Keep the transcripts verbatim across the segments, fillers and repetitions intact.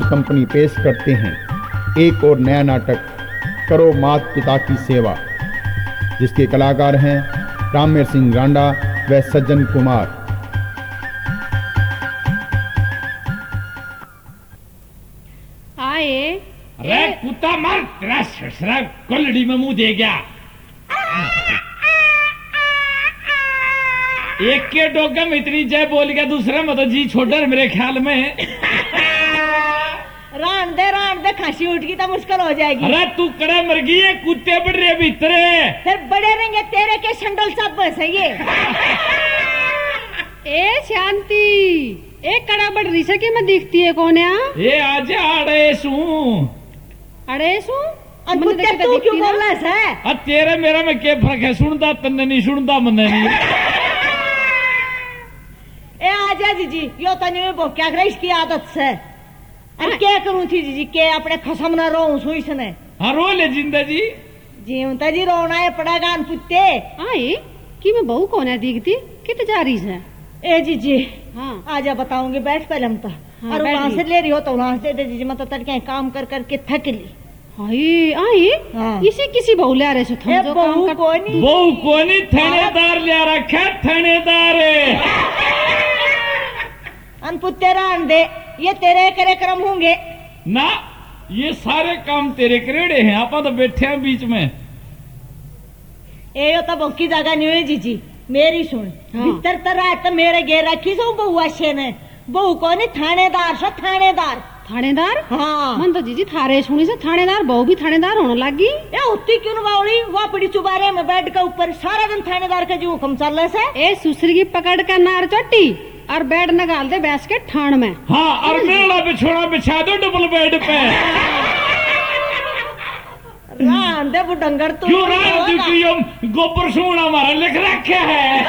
Company पेश करते हैं एक और नया नाटक करो मात पिता की सेवा, जिसके कलाकार हैं रामेर सिंह रांडा व सज्जन कुमार। आए। अरे कुत्ता मर, तेरा ससुरा कोलड़ी में मुंह दे गया। एक के डोगा में इतनी जय बोल गया, दूसरे में तो जी छोड़ मेरे ख्याल में। रान दे रान दे, खांसी उठ की तो मुश्किल हो जाएगी। अरे तू कड़ा मर गई है, कुत्ते बढ़ रहे भीतर। फिर बड़े रहेंगे तेरे के संडल सब बस है ये। ए शांति, एक कड़ा बढ़ रही से कि मैं दिखती है कौन है? ये आज अड़े सू अड़े सू कुत्ते तू क्यों बोल रहा है? तेरे मेरा में क्या फर्क है? सुनता तन्ने नहीं, सुनता मन्ने नहीं। ए आजा जीजी, यो तने में क्या करे इसकी आदत से। अरे क्या करूं थी जीजी के अपने खसम न रो सु इसने। हाँ रो ले जिंदा जी, जीवता जी रोना है पड़ेगा पुत्ते। आई कि मैं बहू कौन है दिखती कित जा रही है? ए जीजी हाँ आजा बताऊंगी, बैठ पहले हम तो। हाँ, और वहां से ले रही हो तो वहां से दे दीजिए, मतलब तड़के काम कर करके थक ली। आई आई हाँ। इसी किसी बहू ले रहे थे? बहू कोनी, बहू कोनी, थानेदार ले रखा, थानेदार अनपुत्ते रान दे, ये तेरे करे क्रम होंगे ना, ये सारे काम तेरे करेड़े हैं, आप तो बैठे हैं बीच में। ए यो तो बहू की जगह नहीं हुई जीजी, मेरी सुन। हाँ। भीतर तरह तो मेरे घेर रखी सो बहू अच्छे ने। बहू कौन? थानेदार सो, थानेदार। थानेदार? हाँ मन तो जीजी थारे सुनी से थानेदार बहू भी थानेदार होने लगी। ये होती क्यों न बावड़ी, वो पड़ी चुबारे में बेड के ऊपर सारा दिन थानेदार का जो हुक्म चल रहा है। ए सुसरी की पकड़ कर नार चोटी और बेड न गाल दे बैस के ठाण में। हाँ और मेला बिछोड़ा बिछा दो डबल बेड पे। रान दे बुडंगर तू क्यों रान दे की गोबर सोना हमारा लिख रखे है।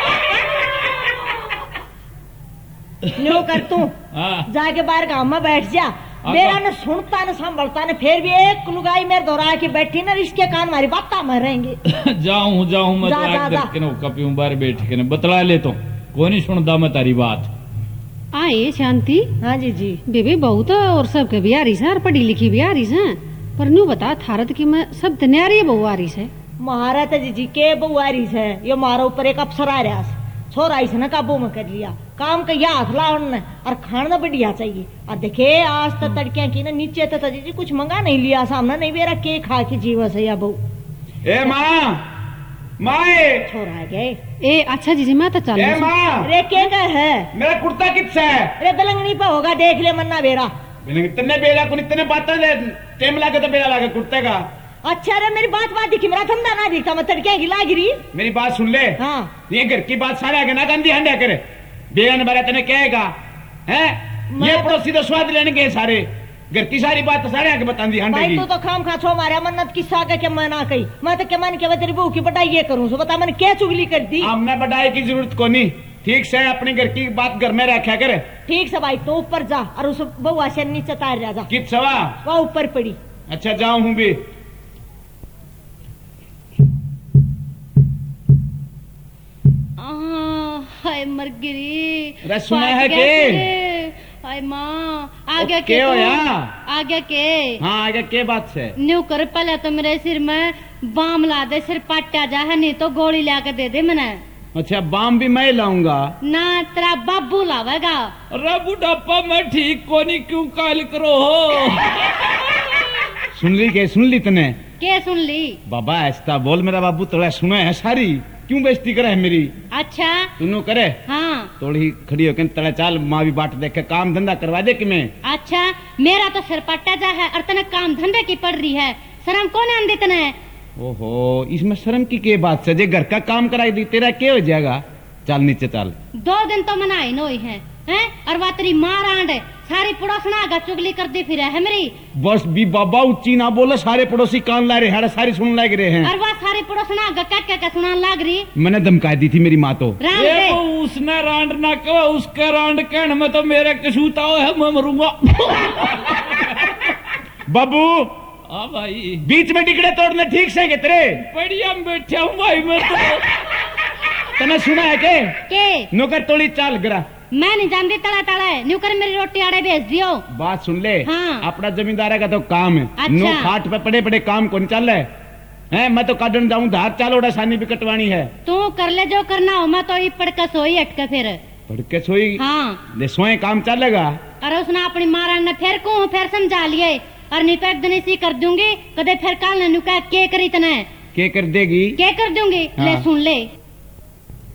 न्यू कर तू जाके बाहर गांव में बैठ जा। मेरा न सुनता न संभलता न, फिर भी एक लुगाई मेरे दोहरा के बैठी न, इसके कान हमारी बात मरेंगे। जाऊं जाऊं मैं जा, जा, जा। कपियों बाहर बैठ के बतला ले तो कोई नहीं सुनता मैं तारी बात। आए शांति। हाँ जी जी बेबी बहू तो और सबके भी आ रही है, पढ़ी लिखी भी आ रही है, पर न्यू बता थारत की मैं सब न्यारी बहू आ रही है। महाराज जी जी के बहू आ रही है, ये मारा ऊपर एक अफसर आ रहा है, छोरा इसने काबू में कर लिया, काम का हाथ ला उनने, और खाना बढ़िया चाहिए। और देखे आज तो तड़किया की ना नीचे तो जी कुछ मंगा नहीं लिया, सामने नहीं बेरा के खा के जीवा से या बहू। ए माँ माए छोरा गए। ए अच्छा जीजी मैं तो चल। ए माँ रे के है मेरा कुर्ता कितना है? रे दलंगनी पे होगा, देख ले मन्ना बेरा। इतने बेरा को इतने बात टेम लागे तो बेरा लागे कुर्ते का। अच्छा रे मेरी बात बात दिखी, मेरा धंधा ना दिखता, मैं तड़किया की लाग रही। मेरी बात सुन ले। हाँ ये घर की बात सारे आगे ना गंदी हंडा करे, बेगन बारे तेने कहेगा है, ये पड़ोसी तो स्वाद लेने के सारे घर की सारी बात तो सारे आगे बता दी हंडे की। तू तो खाम खा छो मारा मन्नत किस्सा का क्या मना कही, मैं तो क्या मान के तेरी बहू की बटाई ये करूँ, सो बता मैंने क्या चुगली कर दी। हमने बटाई की जरूरत को नहीं, ठीक से अपने घर की बात घर में रखा करे। ठीक से भाई तो ऊपर जा और उस बउआ से नीचे तार जा। जा कित सवा वह ऊपर पड़ी। अच्छा जाऊं हूँ भी। हाय मर गिरी सुना है के हाय माँ आगे के हो या आगे के हाँ आगे के बात से न्यू कर पहले तो मेरे सिर में बाम ला दे, सिर पट्टा जा है, नहीं तो गोली ला के दे दे मैंने। अच्छा बाम भी मैं लाऊंगा ना, तेरा बाबू लावेगा। अरे बुढ़ापा मैं ठीक को नहीं क्यों काल करो हो। सुन ली के सुन ली तने के सुन ली बाबा ऐसा बोल, मेरा बाबू थोड़ा सुने है सारी, क्यों बेइज्जती करे है मेरी। अच्छा तुनू करे हाँ थोड़ी खड़ी होकर तले चाल माँ भी बाट देख के काम धंधा करवा दे कि मैं। अच्छा मेरा तो सिर पट्टा जा है और तने काम धंधे की पड़ रही है, शर्म कौन आंदी तने। ओहो इसमें शर्म की के बात से, जे घर का काम कराई दी तेरा क्या हो जाएगा। चल नीचे चल। दो दिन तो मनाई नोई है, हैं? और वह तेरी माँ रांड सारी पड़ोसना आगा चुगली करती फिर है मेरी। बस भी बाबा उच्ची ना बोले, सारे पड़ोसी कान ला रहे हैं, सारी सुन लग रहे हैं। और वह सारी पड़ोसना आगा क्या क्या क्या सुना लग रही। मैंने धमका दी थी मेरी माँ तो। ये तो उसने रांड ना कहो, उसका रांड कहने में तो मेरे कसूता है, मैं मरूंगा। बाबू हाँ भाई बीच में टिकड़े तोड़ने ठीक से के तेरे बढ़िया बैठा हूँ भाई मैं तो। तने सुना है के के नौकर तोड़ी चाल गिरा मैं नहीं जानती तड़ा तड़ा न्यू कर मेरी रोटी आड़े भेज दियो। बात सुन ले। हाँ। अपना जमींदार का तो काम है। अच्छा। नो खाट पे पड़े पड़े काम कौन चल रहा है? हैं मैं तो काटन जाऊं धार चालोड़ा सानी भी कटवानी है। तू कर ले जो करना हो, मैं तो ये पड़का सोई हटके फिर पढ़ के सोई। हाँ ले सोए काम चलेगा। अरे उसने अपनी मारा ने फिर को फिर समझा लिए और नहीं तो एक दिन इसी कर दूंगी कदे फिर काल ने नुका के करी तने के कर देगी के कर दूंगी। हाँ। ले सुन ले